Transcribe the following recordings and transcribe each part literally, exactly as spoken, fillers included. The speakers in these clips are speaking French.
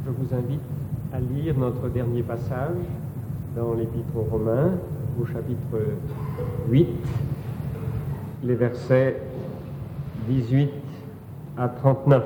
Je vous invite à lire notre dernier passage dans l'Épître aux Romains, au chapitre huit, les versets dix-huit à trente-neuf.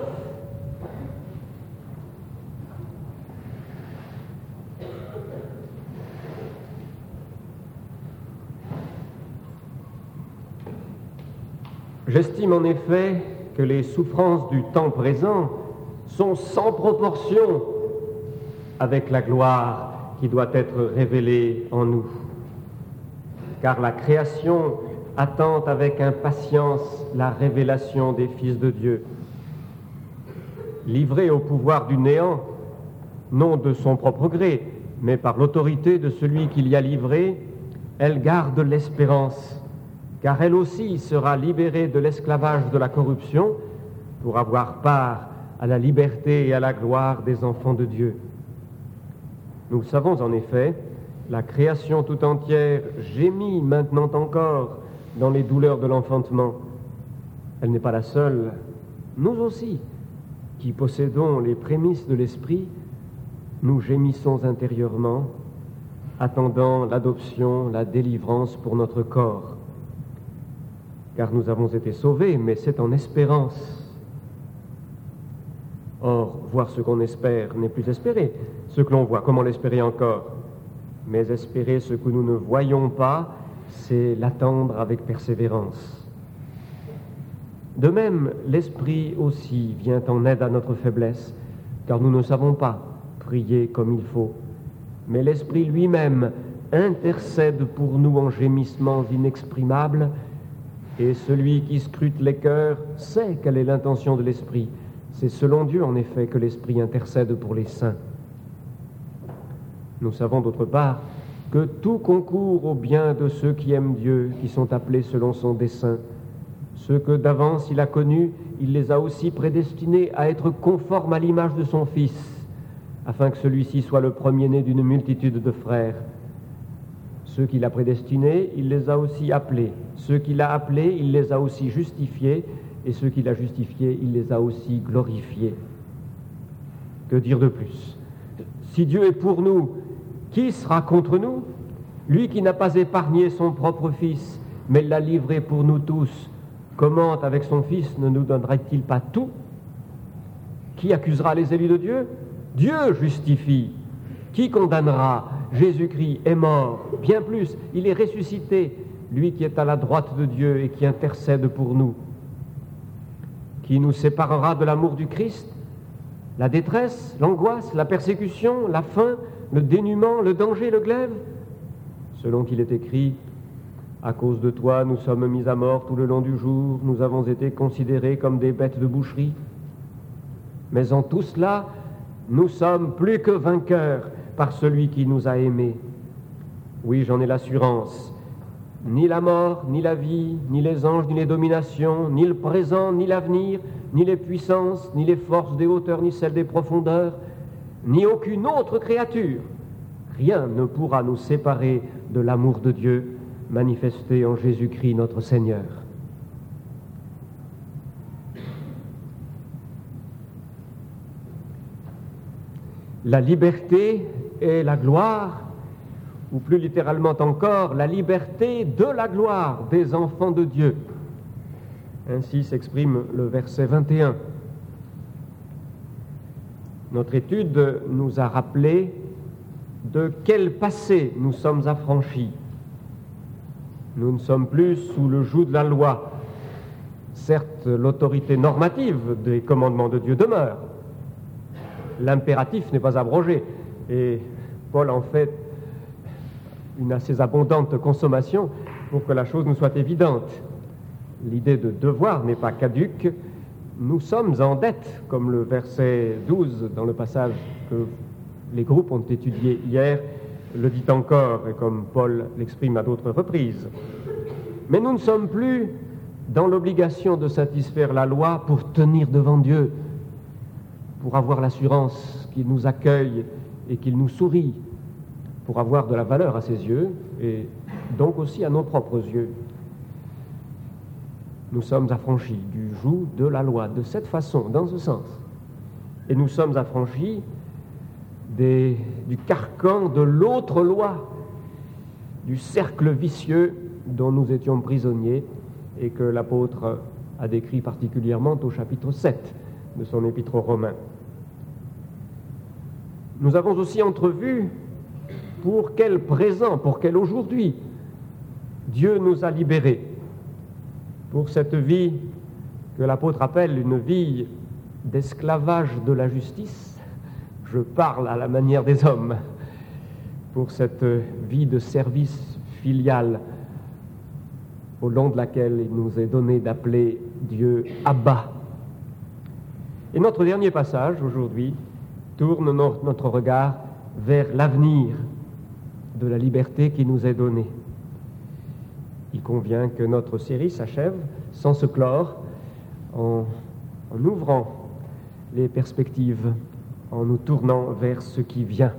J'estime en effet que les souffrances du temps présent sont sans proportion avec la gloire qui doit être révélée en nous. Car la création attend avec impatience la révélation des fils de Dieu. Livrée au pouvoir du néant, non de son propre gré, mais par l'autorité de celui qui l'y a livrée, elle garde l'espérance, car elle aussi sera libérée de l'esclavage de la corruption pour avoir part à la liberté et à la gloire des enfants de Dieu. Nous savons en effet, la création tout entière gémit maintenant encore dans les douleurs de l'enfantement. Elle n'est pas la seule. Nous aussi, qui possédons les prémices de l'esprit, nous gémissons intérieurement, attendant l'adoption, la délivrance pour notre corps. Car nous avons été sauvés, mais c'est en espérance. Or, voir ce qu'on espère n'est plus espérer. Ce que l'on voit, comment l'espérer encore? Mais espérer ce que nous ne voyons pas, c'est l'attendre avec persévérance. De même, l'Esprit aussi vient en aide à notre faiblesse, car nous ne savons pas prier comme il faut. Mais l'Esprit lui-même intercède pour nous en gémissements inexprimables, et celui qui scrute les cœurs sait quelle est l'intention de l'Esprit. C'est selon Dieu, en effet, que l'Esprit intercède pour les saints. Nous savons d'autre part que tout concourt au bien de ceux qui aiment Dieu, qui sont appelés selon son dessein. Ceux que d'avance il a connus, il les a aussi prédestinés à être conformes à l'image de son Fils, afin que celui-ci soit le premier-né d'une multitude de frères. Ceux qu'il a prédestinés, il les a aussi appelés. Ceux qu'il a appelés, il les a aussi justifiés. Et ceux qu'il a justifiés, il les a aussi glorifiés. Que dire de plus? Si Dieu est pour nous, qui sera contre nous? Lui qui n'a pas épargné son propre Fils, mais l'a livré pour nous tous, comment avec son Fils ne nous donnerait-il pas tout? Qui accusera les élus de Dieu? Dieu justifie. Qui condamnera? Jésus-Christ est mort. Bien plus, il est ressuscité, lui qui est à la droite de Dieu et qui intercède pour nous. Qui nous séparera de l'amour du Christ? La détresse, l'angoisse, la persécution, la faim, le dénuement, le danger, le glaive? Selon qu'il est écrit, à cause de toi, nous sommes mis à mort tout le long du jour, nous avons été considérés comme des bêtes de boucherie. Mais en tout cela, nous sommes plus que vainqueurs par celui qui nous a aimés. Oui, j'en ai l'assurance. Ni la mort, ni la vie, ni les anges, ni les dominations, ni le présent, ni l'avenir, ni les puissances, ni les forces des hauteurs, ni celles des profondeurs, ni aucune autre créature, rien ne pourra nous séparer de l'amour de Dieu manifesté en Jésus-Christ notre Seigneur. La liberté et la gloire, ou plus littéralement encore, la liberté de la gloire des enfants de Dieu. Ainsi s'exprime le verset vingt et un. Notre étude nous a rappelé de quel passé nous sommes affranchis. Nous ne sommes plus sous le joug de la loi. Certes, l'autorité normative des commandements de Dieu demeure. L'impératif n'est pas abrogé. Et Paul en fait une assez abondante consommation pour que la chose nous soit évidente. L'idée de devoir n'est pas caduque. Nous sommes en dette, comme le verset douze dans le passage que les groupes ont étudié hier le dit encore, et comme Paul l'exprime à d'autres reprises. Mais nous ne sommes plus dans l'obligation de satisfaire la loi pour tenir devant Dieu, pour avoir l'assurance qu'il nous accueille et qu'il nous sourit, pour avoir de la valeur à ses yeux et donc aussi à nos propres yeux. Nous sommes affranchis du joug de la loi, de cette façon, dans ce sens. Et nous sommes affranchis des, du carcan de l'autre loi, du cercle vicieux dont nous étions prisonniers et que l'apôtre a décrit particulièrement au chapitre sept de son épître aux Romains. Nous avons aussi entrevu pour quel présent, pour quel aujourd'hui Dieu nous a libérés pour cette vie que l'apôtre appelle une vie d'esclavage de la justice. Je parle à la manière des hommes, pour cette vie de service filial au long de laquelle il nous est donné d'appeler Dieu Abba. Et notre dernier passage aujourd'hui tourne notre regard vers l'avenir de la liberté qui nous est donnée. Il convient que notre série s'achève sans se clore en, en ouvrant les perspectives, en nous tournant vers ce qui vient.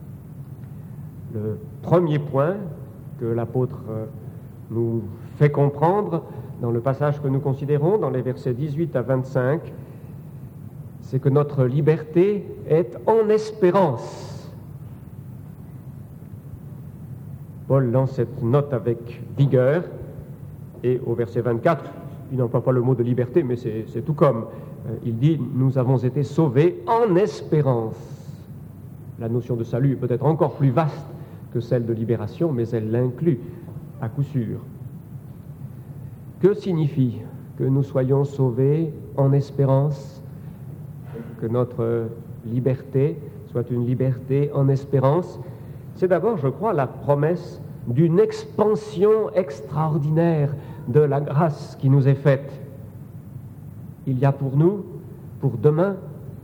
Le premier point que l'apôtre nous fait comprendre dans le passage que nous considérons, dans les versets dix-huit à vingt-cinq, c'est que notre liberté est en espérance. Paul lance cette note avec vigueur, et au verset vingt-quatre, il n'emploie pas le mot de liberté, mais c'est, c'est tout comme. Il dit « Nous avons été sauvés en espérance ». La notion de salut est peut-être encore plus vaste que celle de libération, mais elle l'inclut à coup sûr. Que signifie que nous soyons sauvés en espérance ? Que notre liberté soit une liberté en espérance, c'est d'abord, je crois, la promesse d'une expansion extraordinaire de la grâce qui nous est faite. Il y a pour nous, pour demain,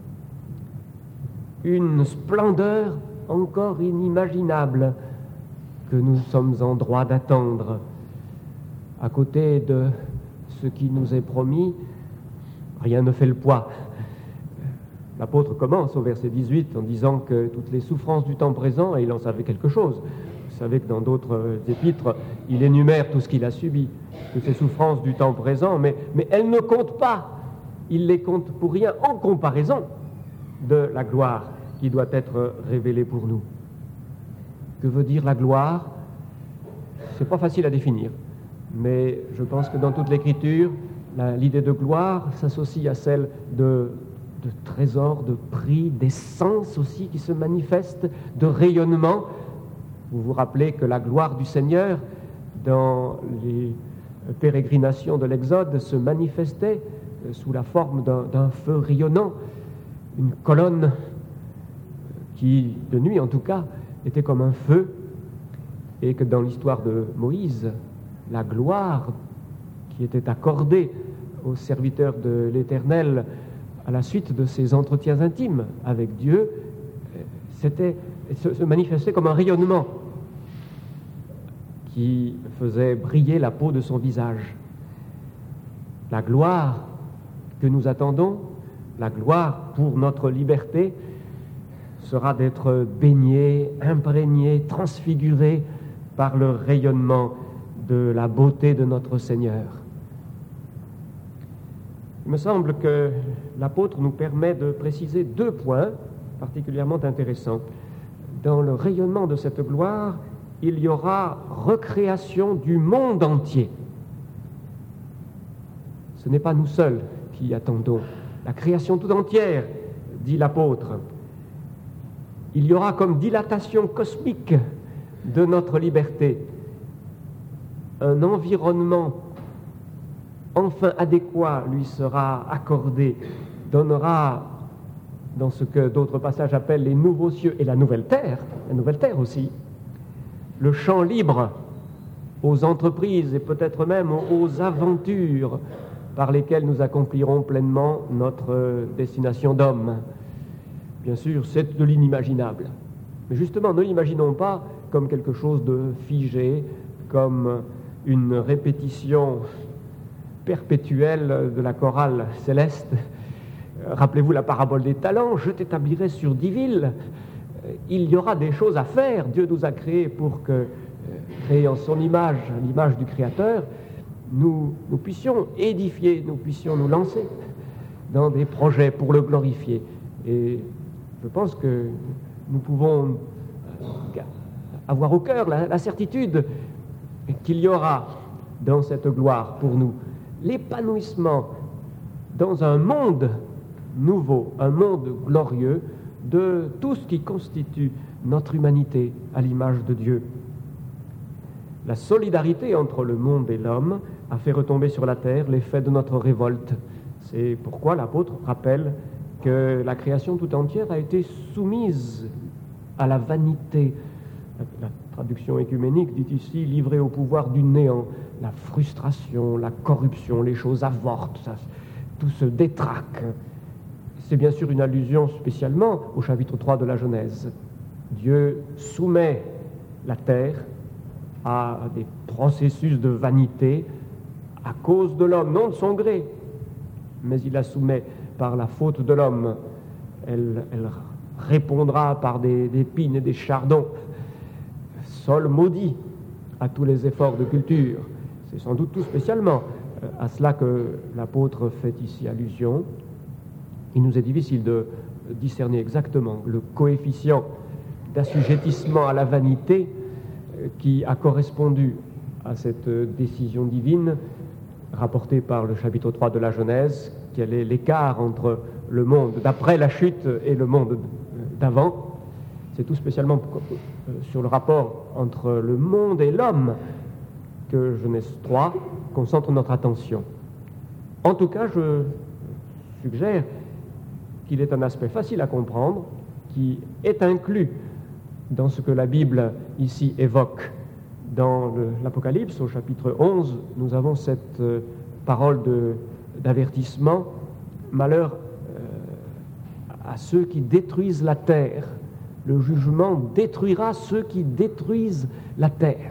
une splendeur encore inimaginable que nous sommes en droit d'attendre. À côté de ce qui nous est promis, rien ne fait le poids. L'apôtre commence au verset dix-huit en disant que toutes les souffrances du temps présent, et il en savait quelque chose. Vous savez que dans d'autres épîtres, il énumère tout ce qu'il a subi, que ces souffrances du temps présent, mais, mais elles ne comptent pas. Il les compte pour rien en comparaison de la gloire qui doit être révélée pour nous. Que veut dire la gloire ? C'est pas facile à définir, mais je pense que dans toute l'Écriture, la, l'idée de gloire s'associe à celle de de trésors, de prix, d'essence aussi qui se manifestent, de rayonnement. Vous vous rappelez que la gloire du Seigneur, dans les pérégrinations de l'Exode, se manifestait sous la forme d'un, d'un feu rayonnant, une colonne qui, de nuit en tout cas, était comme un feu, et que dans l'histoire de Moïse, la gloire qui était accordée aux serviteurs de l'Éternel à la suite de ses entretiens intimes avec Dieu, c'était, se, se manifestait comme un rayonnement qui faisait briller la peau de son visage. La gloire que nous attendons, la gloire pour notre liberté, sera d'être baignée, imprégnée, transfigurée par le rayonnement de la beauté de notre Seigneur. Il me semble que l'apôtre nous permet de préciser deux points particulièrement intéressants. Dans le rayonnement de cette gloire, il y aura recréation du monde entier. Ce n'est pas nous seuls qui attendons la création tout entière, dit l'apôtre. Il y aura comme dilatation cosmique de notre liberté un environnement enfin adéquat lui sera accordé, donnera, dans ce que d'autres passages appellent les nouveaux cieux et la nouvelle terre, la nouvelle terre aussi, le champ libre aux entreprises et peut-être même aux aventures par lesquelles nous accomplirons pleinement notre destination d'homme. Bien sûr, c'est de l'inimaginable. Mais justement, ne l'imaginons pas comme quelque chose de figé, comme une répétition perpétuelle de la chorale céleste. Rappelez-vous la parabole des talents, je t'établirai sur dix villes. Il y aura des choses à faire. Dieu nous a créés pour que, créés en son image, à l'image du Créateur, nous, nous puissions édifier, nous puissions nous lancer dans des projets pour le glorifier. Et je pense que nous pouvons avoir au cœur la, la certitude qu'il y aura dans cette gloire pour nous l'épanouissement dans un monde nouveau, un monde glorieux de tout ce qui constitue notre humanité à l'image de Dieu. La solidarité entre le monde et l'homme a fait retomber sur la terre l'effet de notre révolte. C'est pourquoi l'apôtre rappelle que la création tout entière a été soumise à la vanité. La traduction écuménique dit ici « livrée au pouvoir du néant ». La frustration, la corruption, les choses avortent, ça, tout se détraque. C'est bien sûr une allusion spécialement au chapitre trois de la Genèse. Dieu soumet la terre à des processus de vanité à cause de l'homme, non de son gré, mais il la soumet par la faute de l'homme. Elle, elle répondra par des, des épines et des chardons. Sol maudit à tous les efforts de culture. C'est sans doute tout spécialement à cela que l'apôtre fait ici allusion. Il nous est difficile de discerner exactement le coefficient d'assujettissement à la vanité qui a correspondu à cette décision divine rapportée par le chapitre trois de la Genèse. Quel est l'écart entre le monde d'après la chute et le monde d'avant? C'est tout spécialement sur le rapport entre le monde et l'homme que Genèse trois concentre notre attention. En tout cas, je suggère qu'il est un aspect facile à comprendre, qui est inclus dans ce que la Bible ici évoque. Dans le, l'Apocalypse, au chapitre onze, nous avons cette euh, parole de, d'avertissement. Malheur euh, à ceux qui détruisent la terre. Le jugement détruira ceux qui détruisent la terre.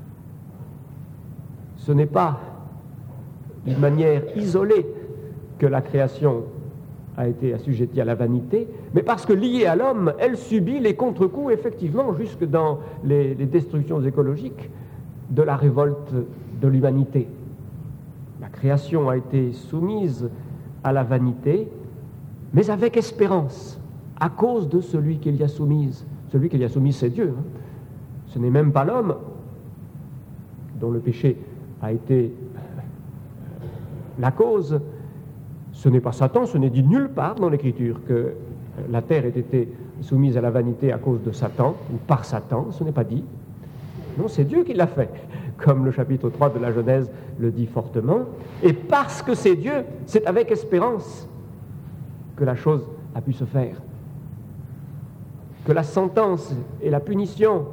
Ce n'est pas d'une manière isolée que la création a été assujettie à la vanité, mais parce que liée à l'homme, elle subit les contre-coups, effectivement, jusque dans les, les destructions écologiques de la révolte de l'humanité. La création a été soumise à la vanité, mais avec espérance, à cause de celui qui l'y a soumise. Celui qui l'y a soumise, c'est Dieu. Hein. Ce n'est même pas l'homme dont le péché a été la cause. Ce n'est pas Satan, ce n'est dit nulle part dans l'Écriture que la terre ait été soumise à la vanité à cause de Satan, ou par Satan, ce n'est pas dit. Non, c'est Dieu qui l'a fait, comme le chapitre trois de la Genèse le dit fortement. Et parce que c'est Dieu, c'est avec espérance que la chose a pu se faire. Que la sentence et la punition,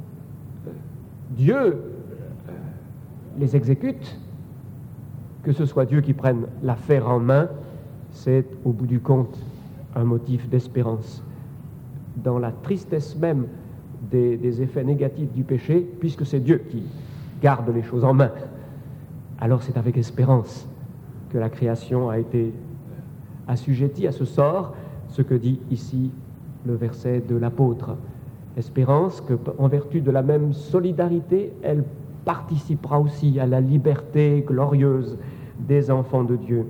Dieu les exécute, que ce soit Dieu qui prenne l'affaire en main, c'est au bout du compte un motif d'espérance. Dans la tristesse même des, des effets négatifs du péché, puisque c'est Dieu qui garde les choses en main, alors c'est avec espérance que la création a été assujettie à ce sort, ce que dit ici le verset de l'apôtre. Espérance que, en vertu de la même solidarité, elle participera aussi à la liberté glorieuse des enfants de Dieu.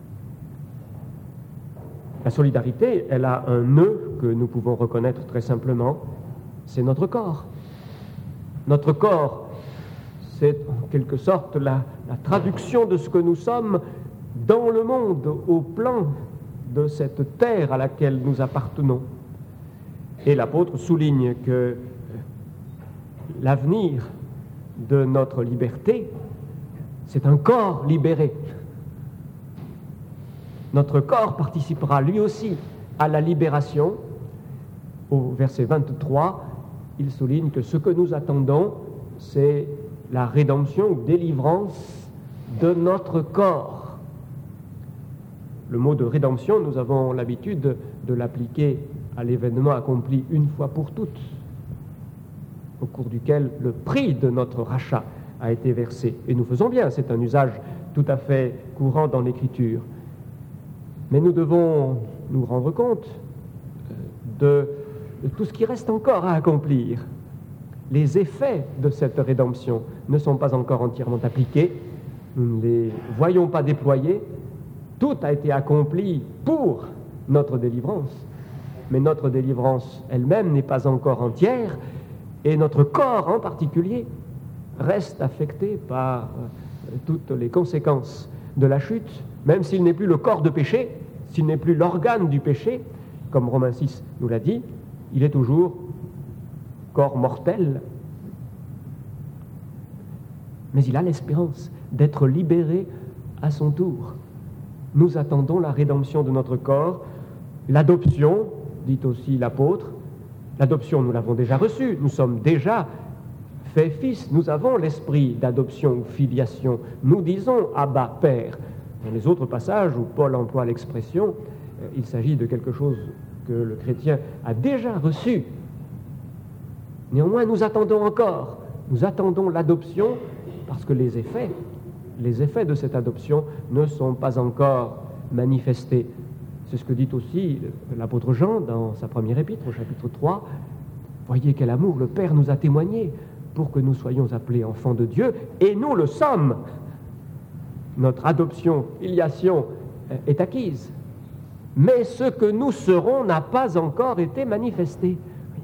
La solidarité, elle a un nœud que nous pouvons reconnaître très simplement, c'est notre corps. Notre corps, c'est en quelque sorte la, la traduction de ce que nous sommes dans le monde, au plan de cette terre à laquelle nous appartenons. Et l'apôtre souligne que l'avenir de notre liberté, c'est un corps libéré. Notre corps participera lui aussi à la libération. Au verset vingt-trois, il souligne que ce que nous attendons, c'est la rédemption ou délivrance de notre corps. Le mot de rédemption, nous avons l'habitude de l'appliquer à l'événement accompli une fois pour toutes, au cours duquel le prix de notre rachat a été versé. Et nous faisons bien, c'est un usage tout à fait courant dans l'Écriture. Mais nous devons nous rendre compte de, de tout ce qui reste encore à accomplir. Les effets de cette rédemption ne sont pas encore entièrement appliqués, nous ne les voyons pas déployés. Tout a été accompli pour notre délivrance. mais notre délivrance elle-même n'est pas encore entière, et notre corps en particulier reste affecté par euh, toutes les conséquences de la chute, même s'il n'est plus le corps de péché, s'il n'est plus l'organe du péché, comme Romains six nous l'a dit, il est toujours corps mortel. Mais il a l'espérance d'être libéré à son tour. Nous attendons la rédemption de notre corps, l'adoption, dit aussi l'apôtre. L'adoption, nous l'avons déjà reçue, nous sommes déjà faits fils, nous avons l'esprit d'adoption ou filiation. Nous disons « Abba, Père ». Dans les autres passages où Paul emploie l'expression, euh, il s'agit de quelque chose que le chrétien a déjà reçu. Néanmoins, nous attendons encore, nous attendons l'adoption parce que les effets, les effets de cette adoption ne sont pas encore manifestés. C'est ce que dit aussi l'apôtre Jean dans sa première épître, au chapitre trois. Voyez quel amour le Père nous a témoigné pour que nous soyons appelés enfants de Dieu, et nous le sommes. Notre adoption, filiation est acquise. Mais ce que nous serons n'a pas encore été manifesté.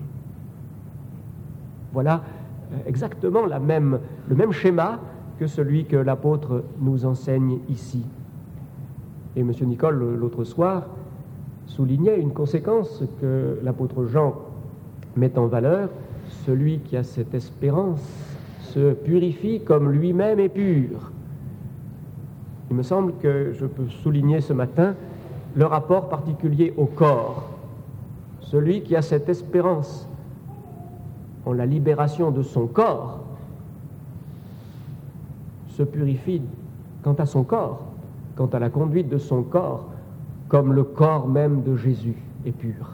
Voilà exactement la même, le même schéma que celui que l'apôtre nous enseigne ici. Et M. Nicole, l'autre soir, soulignait une conséquence que l'apôtre Jean met en valeur. Celui qui a cette espérance se purifie comme lui-même est pur. Il me semble que je peux souligner ce matin le rapport particulier au corps. Celui qui a cette espérance en la libération de son corps se purifie quant à son corps, quant à la conduite de son corps, comme le corps même de Jésus est pur.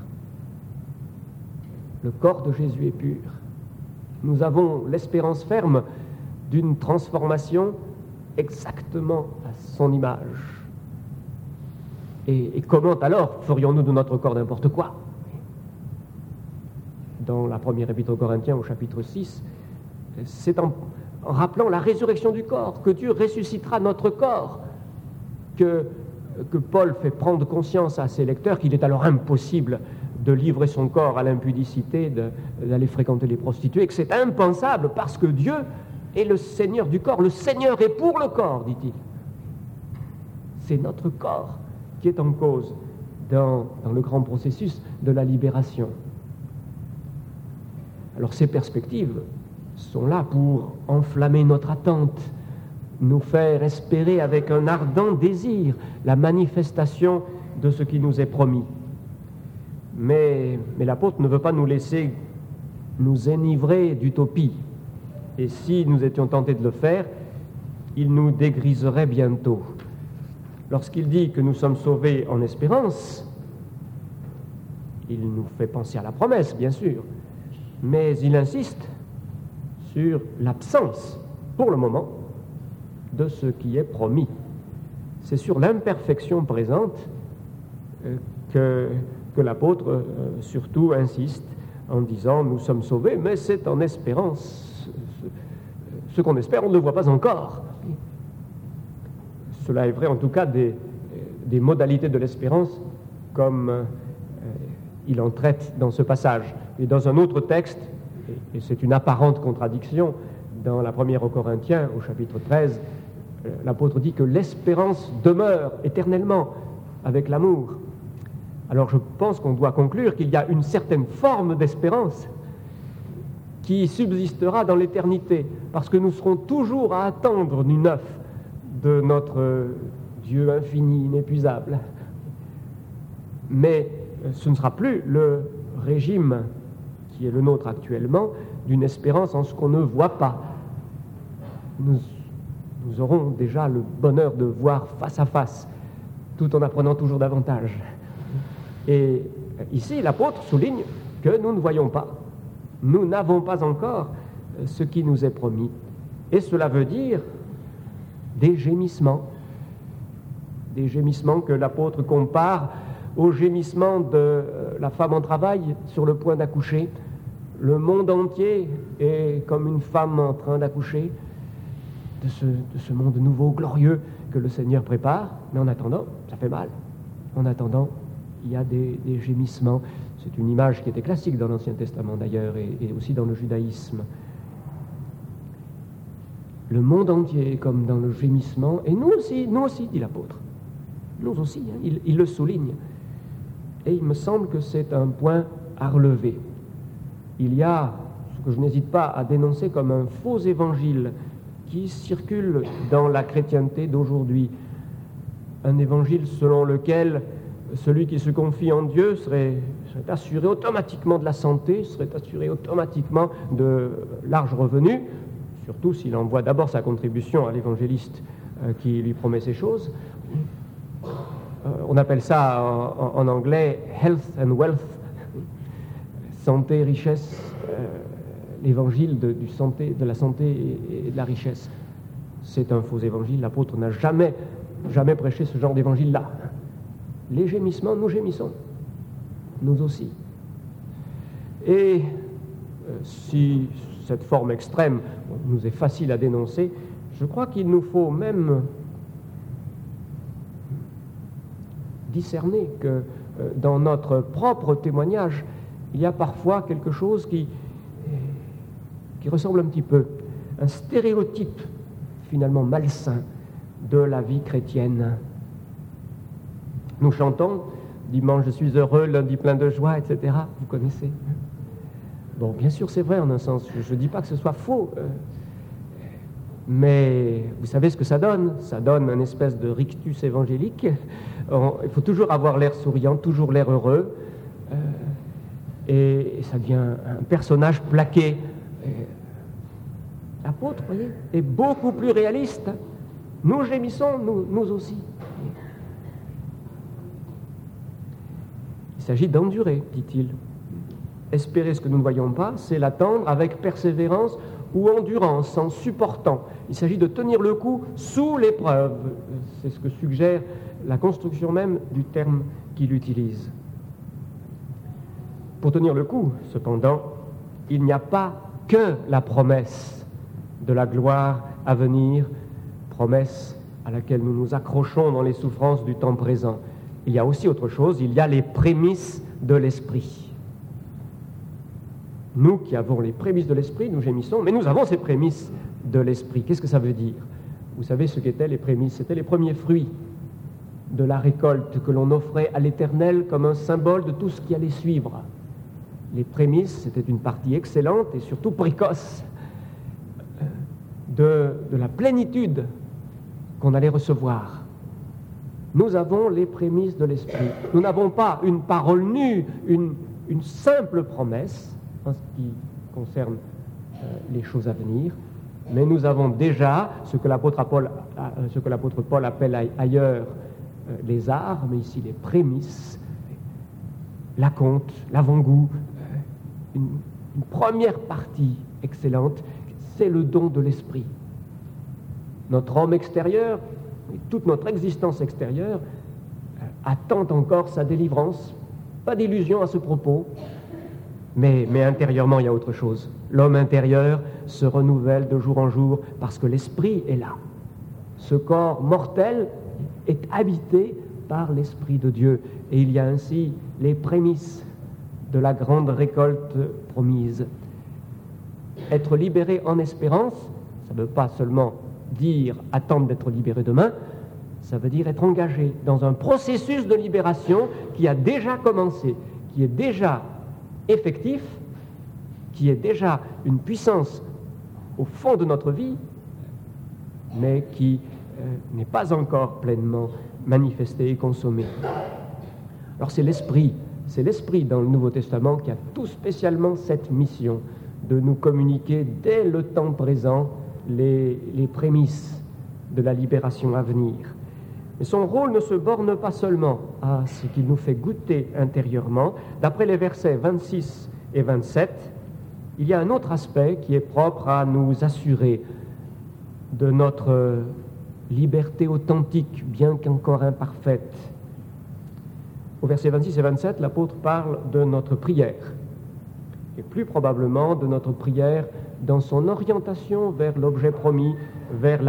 Le corps de Jésus est pur. Nous avons l'espérance ferme d'une transformation exactement à son image. Et, et comment alors ferions-nous de notre corps n'importe quoi? Dans la première épître aux Corinthiens, au chapitre six, c'est en, en rappelant la résurrection du corps, que Dieu ressuscitera notre corps, que, que Paul fait prendre conscience à ses lecteurs qu'il est alors impossible de livrer son corps à l'impudicité, de, d'aller fréquenter les prostituées, que c'est impensable parce que Dieu est le Seigneur du corps. Le Seigneur est pour le corps, dit-il. C'est notre corps qui est en cause dans, dans le grand processus de la libération. Alors ces perspectives sont là pour enflammer notre attente, nous faire espérer avec un ardent désir la manifestation de ce qui nous est promis. Mais, mais l'apôtre ne veut pas nous laisser nous enivrer d'utopie. Et si nous étions tentés de le faire, il nous dégriserait bientôt. Lorsqu'il dit que nous sommes sauvés en espérance, il nous fait penser à la promesse, bien sûr, mais il insiste sur l'absence, pour le moment, de ce qui est promis. C'est sur l'imperfection présente euh, que, que l'apôtre euh, surtout insiste en disant « nous sommes sauvés, mais c'est en espérance. Ce, ce qu'on espère, on ne le voit pas encore. » Cela est vrai en tout cas des, des modalités de l'espérance comme euh, il en traite dans ce passage. Et dans un autre texte, et, et c'est une apparente contradiction, dans la première aux Corinthiens, au chapitre treize, euh, l'apôtre dit que l'espérance demeure éternellement avec l'amour. Alors je pense qu'on doit conclure qu'il y a une certaine forme d'espérance qui subsistera dans l'éternité, parce que nous serons toujours à attendre du neuf de notre Dieu infini, inépuisable. Mais ce ne sera plus le régime qui est le nôtre actuellement d'une espérance en ce qu'on ne voit pas. Nous, nous aurons déjà le bonheur de voir face à face, tout en apprenant toujours davantage. Et ici, l'apôtre souligne que nous ne voyons pas. Nous n'avons pas encore ce qui nous est promis. Et cela veut dire des gémissements. Des gémissements que l'apôtre compare aux gémissements de la femme en travail sur le point d'accoucher. Le monde entier est comme une femme en train d'accoucher de ce, de ce monde nouveau, glorieux que le Seigneur prépare. Mais en attendant, ça fait mal. En attendant, il y a des, des gémissements C'est une image qui était classique dans l'Ancien Testament d'ailleurs, et, et aussi dans le judaïsme. Le monde entier est comme dans le gémissement, et nous aussi, nous aussi, dit l'apôtre. Nous aussi, hein, il, il le souligne. Et il me semble que c'est un point à relever. Il y a ce que je n'hésite pas à dénoncer comme un faux évangile qui circule dans la chrétienté d'aujourd'hui. Un évangile selon lequel celui qui se confie en Dieu serait, serait assuré automatiquement de la santé, serait assuré automatiquement de larges revenus, surtout s'il envoie d'abord sa contribution à l'évangéliste euh, qui lui promet ces choses. Euh, on appelle ça en, en anglais « health and wealth », santé, richesse, euh, l'évangile de, du santé, de la santé et, et de la richesse. C'est un faux évangile, l'apôtre n'a jamais, jamais prêché ce genre d'évangile-là. Les gémissements, nous gémissons, nous aussi. Et euh, si cette forme extrême nous est facile à dénoncer, je crois qu'il nous faut même discerner que euh, dans notre propre témoignage, il y a parfois quelque chose qui, qui ressemble un petit peu, un stéréotype finalement malsain de la vie chrétienne. Nous chantons « Dimanche je suis heureux, lundi plein de joie », et cetera. Vous connaissez. Bon, bien sûr, c'est vrai en un sens. Je ne dis pas que ce soit faux. Euh, mais vous savez ce que ça donne? Ça donne une espèce de rictus évangélique. On, il faut toujours avoir l'air souriant, toujours l'air heureux. Euh, et, et ça devient un personnage plaqué. Et l'apôtre, vous voyez, est beaucoup plus réaliste. Nous gémissons, nous, nous aussi. Il s'agit d'endurer, dit-il. Espérer ce que nous ne voyons pas, c'est l'attendre avec persévérance ou endurance, en supportant. Il s'agit de tenir le coup sous l'épreuve. C'est ce que suggère la construction même du terme qu'il utilise. Pour tenir le coup, cependant, il n'y a pas que la promesse de la gloire à venir, promesse à laquelle nous nous accrochons dans les souffrances du temps présent. Il y a aussi autre chose, il y a les prémices de l'esprit. Nous qui avons les prémices de l'esprit, nous gémissons, mais nous avons ces prémices de l'esprit. Qu'est-ce que ça veut dire? Vous savez ce qu'étaient les prémices? C'étaient les premiers fruits de la récolte que l'on offrait à l'Éternel comme un symbole de tout ce qui allait suivre. Les prémices, c'était une partie excellente et surtout précoce de, de la plénitude qu'on allait recevoir. Nous avons les prémices de l'esprit. Nous n'avons pas une parole nue, une, une simple promesse en ce qui concerne euh, les choses à venir, mais nous avons déjà ce que l'apôtre Paul, euh, ce que l'apôtre Paul appelle ailleurs euh, les armes, ici les prémices, l'acompte, l'avant-goût, euh, une, une première partie excellente, c'est le don de l'esprit. Notre homme extérieur, toute notre existence extérieure euh, attend encore sa délivrance. Pas d'illusion à ce propos, mais, mais intérieurement, il y a autre chose. L'homme intérieur se renouvelle de jour en jour parce que l'esprit est là. Ce corps mortel est habité par l'Esprit de Dieu. Et il y a ainsi les prémices de la grande récolte promise. Être libéré en espérance, ça ne veut pas seulement dire attendre d'être libéré demain, ça veut dire être engagé dans un processus de libération qui a déjà commencé, qui est déjà effectif, qui est déjà une puissance au fond de notre vie, mais qui euh, n'est pas encore pleinement manifesté et consommé. Alors c'est l'Esprit, c'est l'Esprit dans le Nouveau Testament qui a tout spécialement cette mission de nous communiquer dès le temps présent les, les prémices de la libération à venir. Mais son rôle ne se borne pas seulement à ce qu'il nous fait goûter intérieurement. D'après les versets vingt-six et vingt-sept, il y a un autre aspect qui est propre à nous assurer de notre liberté authentique, bien qu'encore imparfaite. Au verset vingt-six et vingt-sept, l'apôtre parle de notre prière, et plus probablement de notre prière dans son orientation vers l'objet promis, vers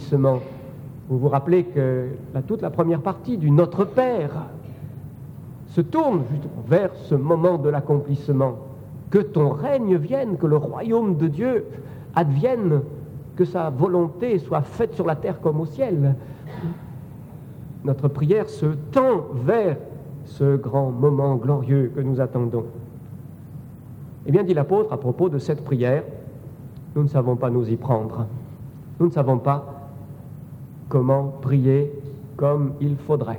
l'accomplissement. Vous vous rappelez que la, toute la première partie du Notre Père se tourne justement vers ce moment de l'accomplissement. Que ton règne vienne, que le royaume de Dieu advienne, que sa volonté soit faite sur la terre comme au ciel. Notre prière se tend vers ce grand moment glorieux que nous attendons. Eh bien, dit l'apôtre à propos de cette prière, nous ne savons pas nous y prendre. Nous ne savons pas comment prier comme il faudrait.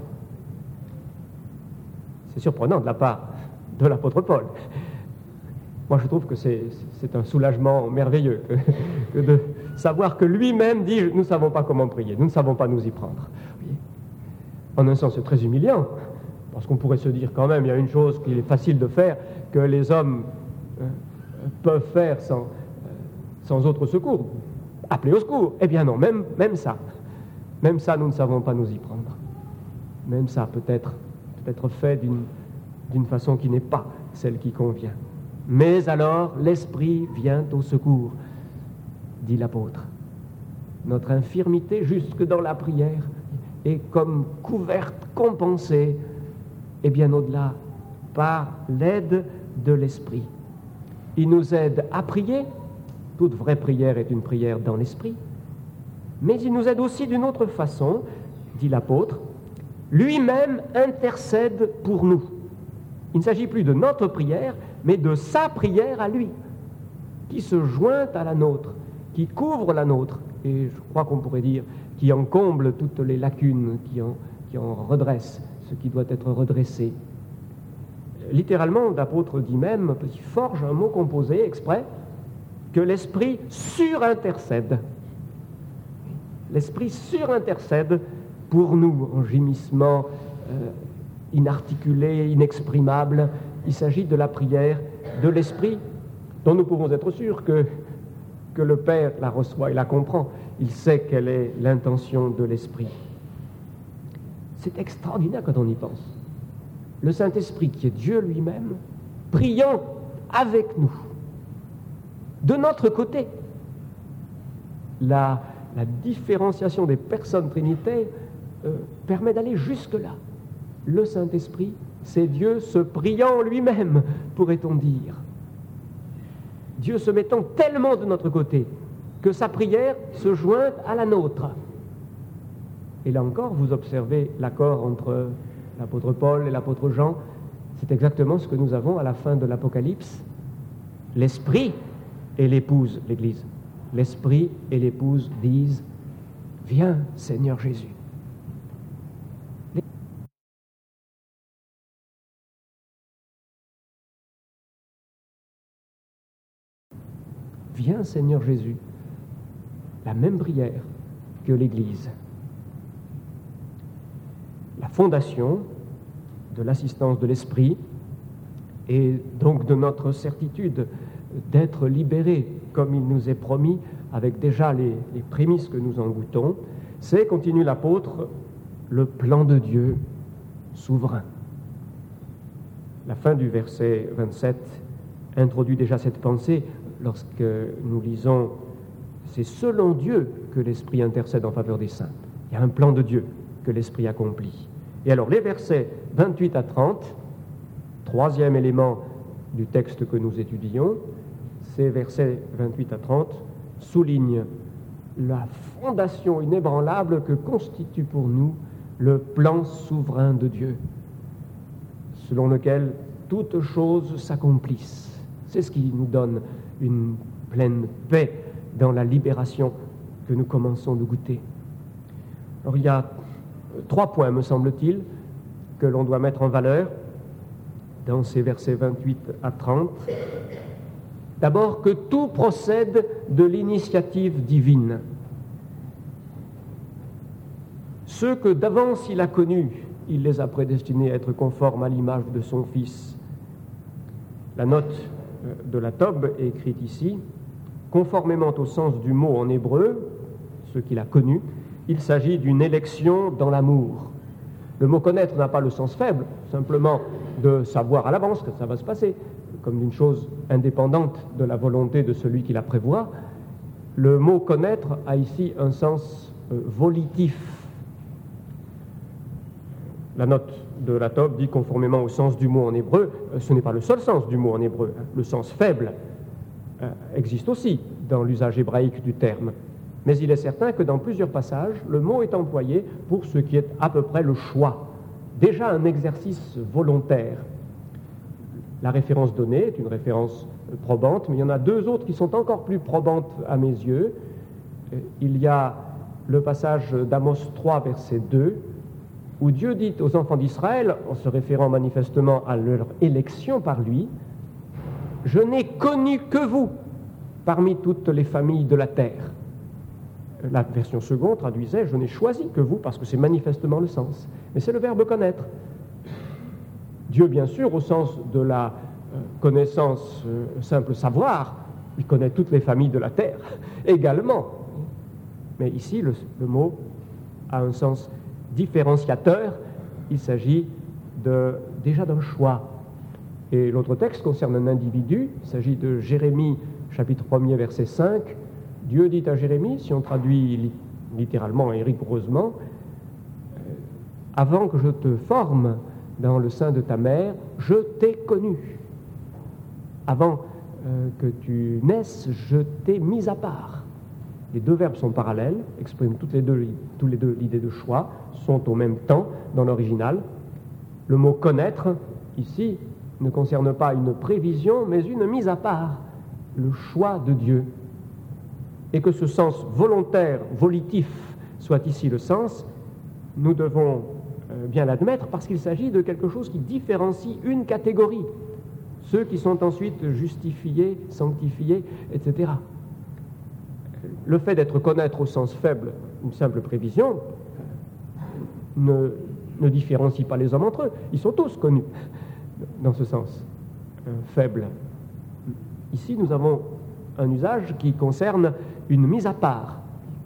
C'est surprenant de la part de l'apôtre Paul. Moi, je trouve que c'est, c'est un soulagement merveilleux que, que de savoir que lui-même dit « nous ne savons pas comment prier, nous ne savons pas nous y prendre ». En un sens, c'est très humiliant, parce qu'on pourrait se dire quand même, il y a une chose qu'il est facile de faire, que les hommes euh, peuvent faire sans, euh, sans autre secours, appeler au secours. Eh bien non, même, même ça, même ça, nous ne savons pas nous y prendre. Même ça peut être, peut être fait d'une, d'une façon qui n'est pas celle qui convient. Mais alors, l'Esprit vient au secours, dit l'apôtre. Notre infirmité, jusque dans la prière, est comme couverte, compensée, et bien au-delà, par l'aide de l'Esprit. Il nous aide à prier. Toute vraie prière est une prière dans l'Esprit. Mais il nous aide aussi d'une autre façon, dit l'apôtre. Lui-même intercède pour nous. Il ne s'agit plus de notre prière, mais de sa prière à lui, qui se joint à la nôtre, qui couvre la nôtre, et je crois qu'on pourrait dire qui en comble toutes les lacunes, qui en, qui en redresse ce qui doit être redressé. Littéralement, l'apôtre dit même, il forge un mot composé exprès, que l'Esprit surintercède. L'Esprit surintercède pour nous, en gémissement euh, inarticulé, inexprimable. Il s'agit de la prière de l'Esprit, dont nous pouvons être sûrs que, que le Père la reçoit et la comprend. Il sait quelle est l'intention de l'Esprit. C'est extraordinaire quand on y pense. Le Saint-Esprit, qui est Dieu lui-même, priant avec nous, de notre côté. La, la différenciation des personnes trinitaires euh, permet d'aller jusque-là. Le Saint-Esprit, c'est Dieu se priant lui-même, pourrait-on dire. Dieu se mettant tellement de notre côté que sa prière se joint à la nôtre. Et là encore, vous observez l'accord entre l'apôtre Paul et l'apôtre Jean. C'est exactement ce que nous avons à la fin de l'Apocalypse. L'Esprit et l'épouse, l'Église. L'Esprit et l'épouse disent « Viens, Seigneur Jésus ». Viens, Seigneur Jésus. La même prière que l'Église. La fondation de l'assistance de l'Esprit et donc de notre certitude d'être libérés comme il nous est promis, avec déjà les, les prémices que nous en goûtons, c'est, continue l'apôtre, le plan de Dieu souverain. La fin du verset vingt-sept introduit déjà cette pensée lorsque nous lisons « C'est selon Dieu que l'Esprit intercède en faveur des saints ». Il y a un plan de Dieu que l'Esprit accomplit. Et alors les versets vingt-huit à trente, troisième élément du texte que nous étudions, ces versets vingt-huit à trente soulignent la fondation inébranlable que constitue pour nous le plan souverain de Dieu, selon lequel toutes choses s'accomplissent. C'est ce qui nous donne une pleine paix dans la libération que nous commençons de goûter. Alors il y a trois points, me semble-t-il, que l'on doit mettre en valeur dans ces versets vingt-huit à trente. D'abord, que tout procède de l'initiative divine. Ceux que d'avance il a connus, il les a prédestinés à être conformes à l'image de son Fils. La note de la Tobe est écrite ici, conformément au sens du mot en hébreu, ceux qu'il a connus, il s'agit d'une élection dans l'amour. Le mot connaître n'a pas le sens faible, simplement de savoir à l'avance que ça va se passer, comme d'une chose indépendante de la volonté de celui qui la prévoit. Le mot connaître a ici un sens euh, volitif. La note de la Tov dit conformément au sens du mot en hébreu. Ce n'est pas le seul sens du mot en hébreu. Le sens faible euh, existe aussi dans l'usage hébraïque du terme. Mais il est certain que dans plusieurs passages, le mot est employé pour ce qui est à peu près le choix. Déjà un exercice volontaire. La référence donnée est une référence probante, mais il y en a deux autres qui sont encore plus probantes à mes yeux. Il y a le passage d'Amos trois, verset deux, où Dieu dit aux enfants d'Israël, en se référant manifestement à leur élection par lui, « Je n'ai connu que vous parmi toutes les familles de la terre. » La version seconde traduisait « Je n'ai choisi que vous » parce que c'est manifestement le sens. Mais c'est le verbe « connaître ». Dieu, bien sûr, au sens de la euh, connaissance, euh, simple savoir, il connaît toutes les familles de la terre également. Mais ici, le, le mot a un sens différenciateur. Il s'agit de, déjà d'un choix. Et l'autre texte concerne un individu. Il s'agit de Jérémie, chapitre premier, verset cinq. Dieu dit à Jérémie, si on traduit li- littéralement et rigoureusement, euh, « Avant que je te forme dans le sein de ta mère, je t'ai connu. Avant euh, que tu naisses, je t'ai mis à part. » Les deux verbes sont parallèles, expriment toutes les deux, tous les deux l'idée de choix, sont au même temps dans l'original. Le mot « connaître », ici, ne concerne pas une prévision, mais une mise à part, le choix de Dieu. Et que ce sens volontaire, volitif, soit ici le sens, nous devons euh, bien l'admettre parce qu'il s'agit de quelque chose qui différencie une catégorie, ceux qui sont ensuite justifiés, sanctifiés, et cetera. Le fait d'être connaître au sens faible, une simple prévision, ne, ne différencie pas les hommes entre eux. Ils sont tous connus dans ce sens euh, faible. Ici, nous avons un usage qui concerne une mise à part.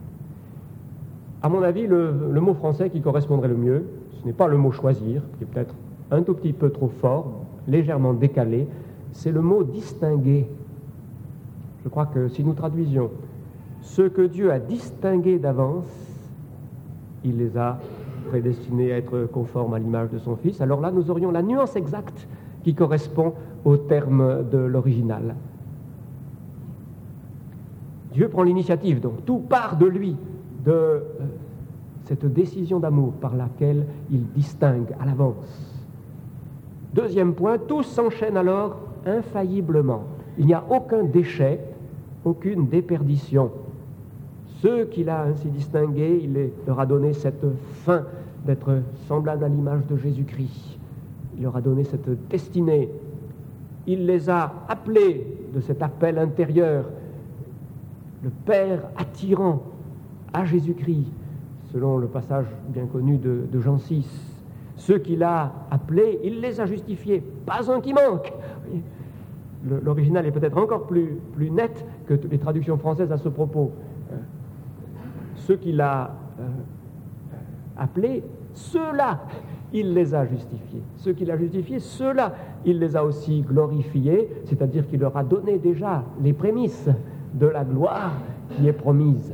À mon avis, le, le mot français qui correspondrait le mieux, ce n'est pas le mot choisir, qui est peut-être un tout petit peu trop fort, légèrement décalé, c'est le mot distinguer. Je crois que si nous traduisions ce que Dieu a distingué d'avance, il les a prédestinés à être conformes à l'image de son Fils. Alors là, nous aurions la nuance exacte qui correspond au terme de l'original. Dieu prend l'initiative, donc tout part de lui, de euh, cette décision d'amour par laquelle il distingue à l'avance. Deuxième point, tout s'enchaîne alors infailliblement. Il n'y a aucun déchet, aucune déperdition. Ceux qu'il a ainsi distingués, il leur a donné cette fin d'être semblables à l'image de Jésus-Christ. Il leur a donné cette destinée. Il les a appelés de cet appel intérieur, le Père attirant à Jésus-Christ, selon le passage bien connu de, de Jean six. Ceux qu'il a appelés, il les a justifiés. Pas un qui manque. Le, l'original est peut-être encore plus, plus net que les traductions françaises à ce propos. Ceux qu'il a euh, appelés, ceux-là, il les a justifiés. Ceux qu'il a justifiés, ceux-là, il les a aussi glorifiés, c'est-à-dire qu'il leur a donné déjà les prémices de la gloire qui est promise.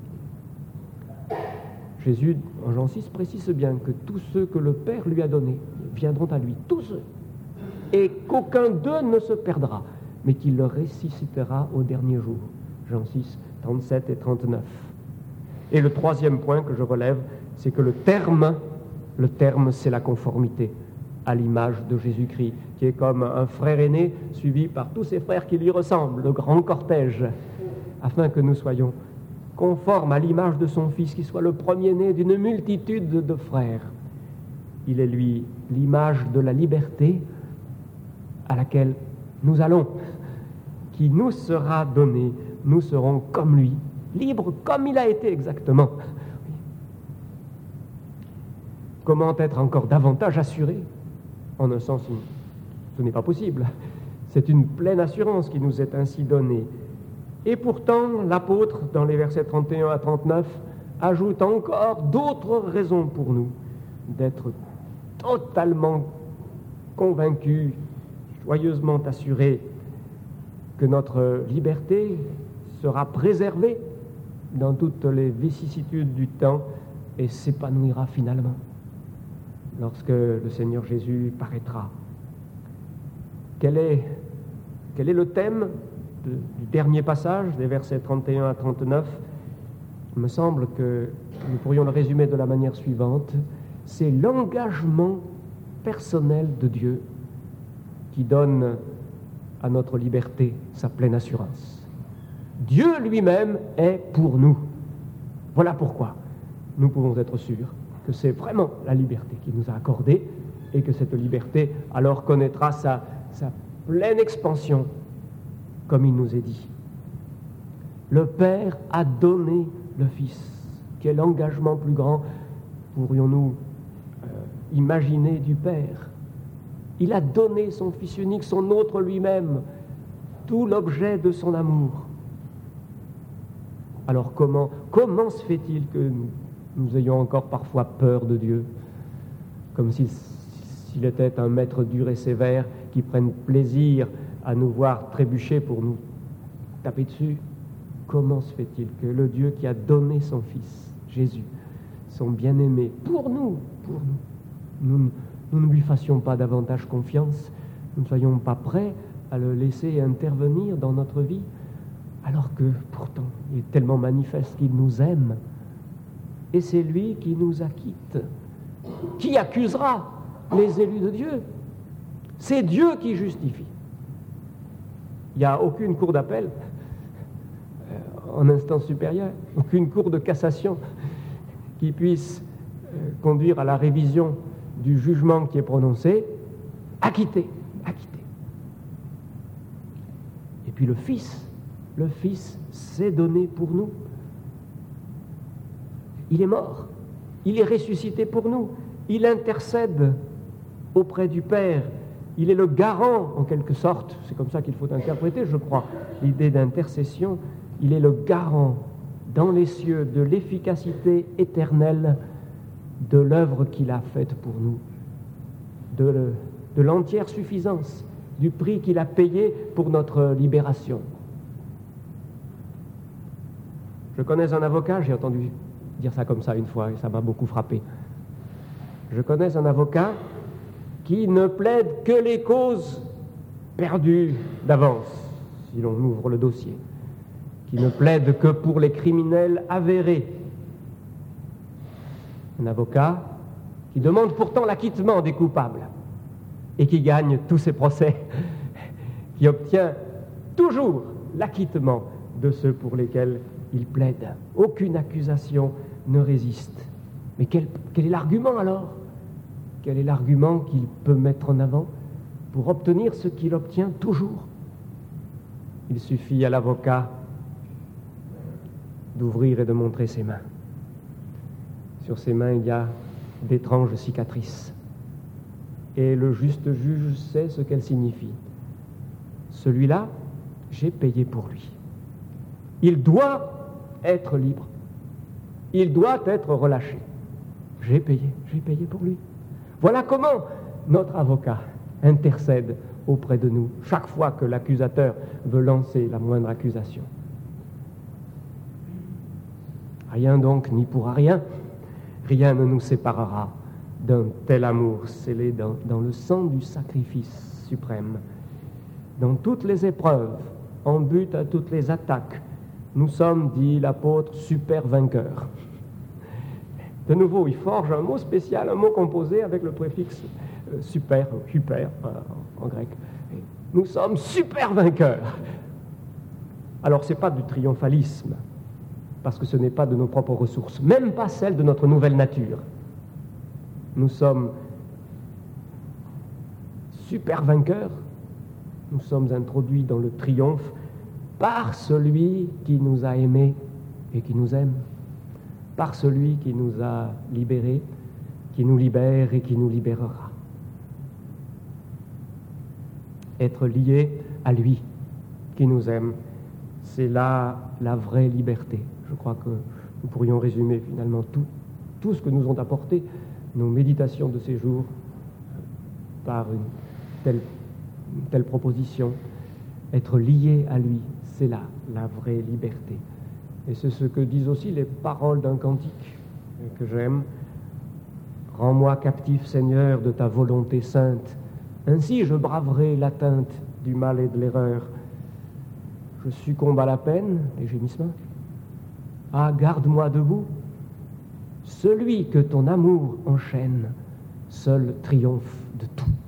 Jésus, en Jean six, précise bien que tous ceux que le Père lui a donnés viendront à lui, tous eux, et qu'aucun d'eux ne se perdra, mais qu'il le ressuscitera au dernier jour. Jean six, trente-sept et trente-neuf. Et le troisième point que je relève, c'est que le terme, le terme, c'est la conformité à l'image de Jésus-Christ, qui est comme un frère aîné suivi par tous ses frères qui lui ressemblent, le grand cortège, afin que nous soyons conformes à l'image de son Fils, qui soit le premier-né d'une multitude de frères. Il est, lui, l'image de la liberté à laquelle nous allons, qui nous sera donnée. Nous serons comme lui, libres comme il a été exactement. Comment être encore davantage assuré? En un sens, ce n'est pas possible. C'est une pleine assurance qui nous est ainsi donnée. Et pourtant, l'apôtre, dans les versets trente et un à trente-neuf, ajoute encore d'autres raisons pour nous d'être totalement convaincus, joyeusement assurés que notre liberté sera préservée dans toutes les vicissitudes du temps et s'épanouira finalement. lorsque le Seigneur Jésus paraîtra. Quel est, quel est le thème de, du dernier passage, des versets trente et un à trente-neuf? Il me semble que nous pourrions le résumer de la manière suivante. C'est l'engagement personnel de Dieu qui donne à notre liberté sa pleine assurance. Dieu lui-même est pour nous. Voilà pourquoi nous pouvons être sûrs que c'est vraiment la liberté qu'il nous a accordée et que cette liberté alors connaîtra sa, sa pleine expansion, comme il nous est dit. Le Père a donné le Fils. Quel engagement plus grand pourrions-nous euh, imaginer du Père? Il a donné son Fils unique, son autre lui-même, tout l'objet de son amour. Alors comment, comment se fait-il que nous, nous ayons encore parfois peur de Dieu, comme s'il, s'il était un maître dur et sévère qui prenne plaisir à nous voir trébucher pour nous taper dessus? Comment se fait-il que le Dieu qui a donné son Fils, Jésus, son bien-aimé, pour nous, pour nous, nous, nous ne lui fassions pas davantage confiance, nous ne soyons pas prêts à le laisser intervenir dans notre vie, alors que pourtant il est tellement manifeste qu'il nous aime, et c'est lui qui nous acquitte. Qui accusera les élus de Dieu? C'est Dieu qui justifie. Il n'y a aucune cour d'appel en instance supérieure, aucune cour de cassation qui puisse euh, conduire à la révision du jugement qui est prononcé. Acquitté, acquitté. Et puis le Fils, le Fils s'est donné pour nous. Il est mort, il est ressuscité pour nous, il intercède auprès du Père, il est le garant en quelque sorte, c'est comme ça qu'il faut interpréter, je crois, l'idée d'intercession. Il est le garant dans les cieux de l'efficacité éternelle de l'œuvre qu'il a faite pour nous, de, le, de l'entière suffisance, du prix qu'il a payé pour notre libération. Je connais un avocat, j'ai entendu dire ça comme ça une fois et ça m'a beaucoup frappé. Je connais un avocat qui ne plaide que les causes perdues d'avance, si l'on ouvre le dossier, qui ne plaide que pour les criminels avérés. Un avocat qui demande pourtant l'acquittement des coupables et qui gagne tous ses procès, qui obtient toujours l'acquittement de ceux pour lesquels il plaide. Aucune accusation ne résiste. Mais quel, quel est l'argument alors? Quel est l'argument qu'il peut mettre en avant pour obtenir ce qu'il obtient toujours? Il suffit à l'avocat d'ouvrir et de montrer ses mains. Sur ses mains, il y a d'étranges cicatrices. Et le juste juge sait ce qu'elles signifient. Celui-là, j'ai payé pour lui. Il doit être libre. Il doit être relâché. J'ai payé, j'ai payé pour lui. Voilà comment notre avocat intercède auprès de nous chaque fois que l'accusateur veut lancer la moindre accusation. Rien donc n'y pourra rien, rien ne nous séparera d'un tel amour scellé dans, dans le sang du sacrifice suprême. Dans toutes les épreuves, en but à toutes les attaques, nous sommes, dit l'apôtre, super vainqueurs. De nouveau, il forge un mot spécial, un mot composé avec le préfixe euh, super, hyper euh, en grec. Et nous sommes super vainqueurs. Alors, ce n'est pas du triomphalisme, parce que ce n'est pas de nos propres ressources, même pas celles de notre nouvelle nature. Nous sommes super vainqueurs, nous sommes introduits dans le triomphe par celui qui nous a aimés et qui nous aime, par celui qui nous a libérés, qui nous libère et qui nous libérera. Être lié à lui qui nous aime, c'est là la vraie liberté. Je crois que nous pourrions résumer finalement tout, tout ce que nous ont apporté nos méditations de ces jours par une telle, une telle proposition. Être lié à lui, c'est là la vraie liberté. Et c'est ce que disent aussi les paroles d'un cantique que j'aime. Rends-moi captif, Seigneur, de ta volonté sainte. Ainsi je braverai l'atteinte du mal et de l'erreur. Je succombe à la peine, les gémissements. Ah, garde-moi debout. Celui que ton amour enchaîne, seul triomphe de tout.